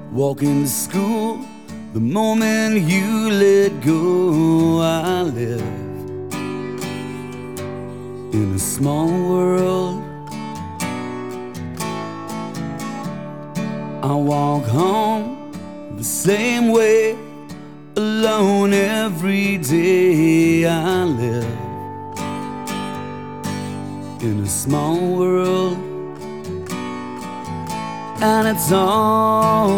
walking to school. The moment you let go, I live in a small world. I walk home the same way, alone every day. I live in a small world, and it's all